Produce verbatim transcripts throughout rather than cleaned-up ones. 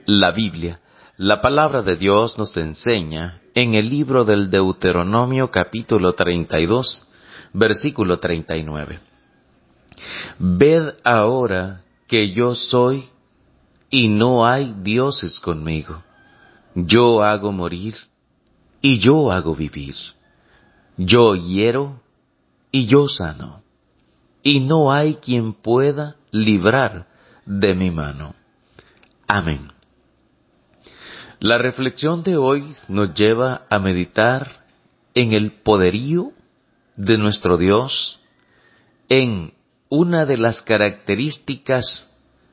La Biblia, la palabra de Dios nos enseña en el libro del Deuteronomio capítulo treinta y dos, versículo treinta y nueve. Ved ahora que yo soy y no hay dioses conmigo. Yo hago morir y yo hago vivir. Yo hiero y yo sano. Y no hay quien pueda librar de mi mano. Amén. La reflexión de hoy nos lleva a meditar en el poderío de nuestro Dios, en una de las características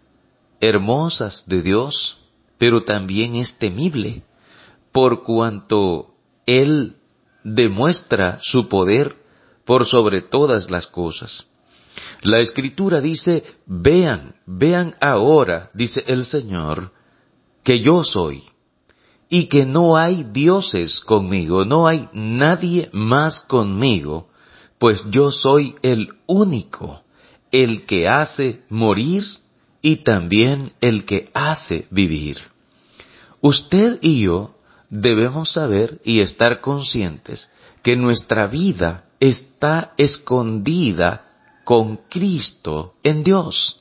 hermosas de Dios, pero también es temible, por cuanto Él demuestra su poder por sobre todas las cosas. La Escritura dice, vean, vean ahora, dice el Señor, que yo soy, y que no hay dioses conmigo, no hay nadie más conmigo, pues yo soy el único, el que hace morir y también el que hace vivir. Usted y yo debemos saber y estar conscientes que nuestra vida está escondida con Cristo en Dios,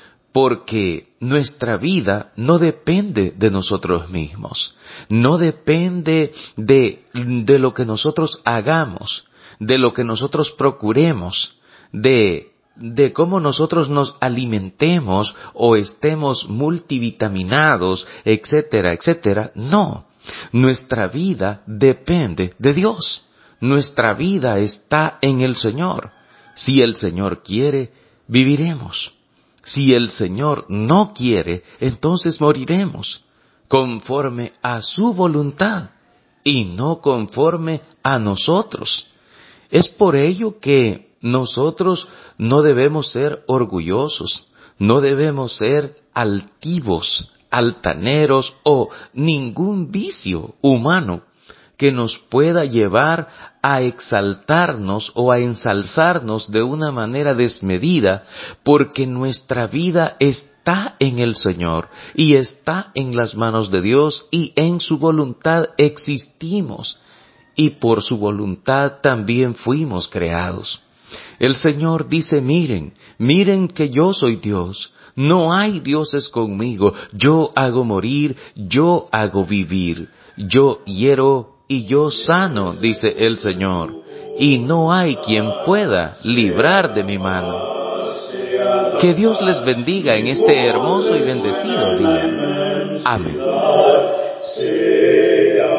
porque nuestra vida no depende de nosotros mismos, no depende de, de lo que nosotros hagamos, de lo que nosotros procuremos, de, de cómo nosotros nos alimentemos o estemos multivitaminados, etcétera, etcétera. No, nuestra vida depende de Dios, nuestra vida está en el Señor. Si el Señor quiere, viviremos. Si el Señor no quiere, entonces moriremos, conforme a su voluntad y no conforme a nosotros. Es por ello que nosotros no debemos ser orgullosos, no debemos ser altivos, altaneros o ningún vicio humano que nos pueda llevar a exaltarnos o a ensalzarnos de una manera desmedida, porque nuestra vida está en el Señor y está en las manos de Dios y en su voluntad existimos y por su voluntad también fuimos creados. El Señor dice, miren, miren que yo soy Dios, no hay dioses conmigo, yo hago morir, yo hago vivir, yo hiero y yo sano, dice el Señor, y no hay quien pueda librar de mi mano. Que Dios les bendiga en este hermoso y bendecido día. Amén.